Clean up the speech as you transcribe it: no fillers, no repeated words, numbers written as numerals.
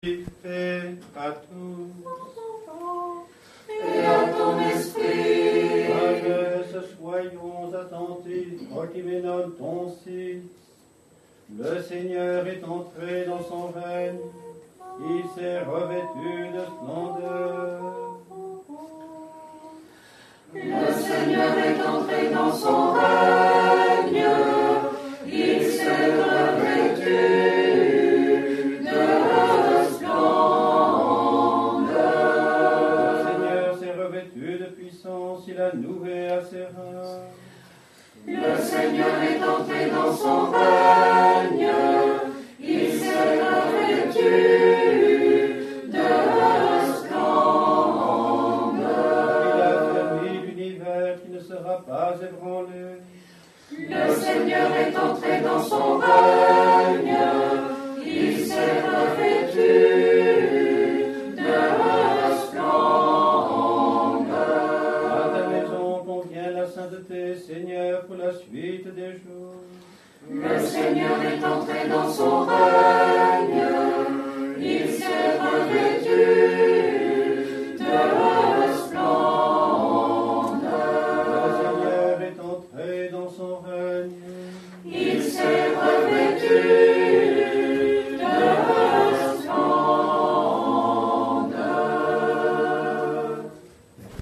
Et à tous. Et à ton esprit. Sagesse, soyons attentifs, Prochimenon ton Fils. Le Seigneur est entré dans son règne, il s'est revêtu de splendeur. Le Seigneur est entré dans son règne, il s'est revêtu. Il a noué à ses reins. Le Seigneur est entré dans son règne, il s'est revêtu de splendeur. Il a fermé l'univers qui ne sera pas ébranlé. Le Seigneur est entré dans son règne, il s'est revêtu. Seigneur, pour la suite des jours. Le Seigneur est entré dans son règne, il s'est revêtu.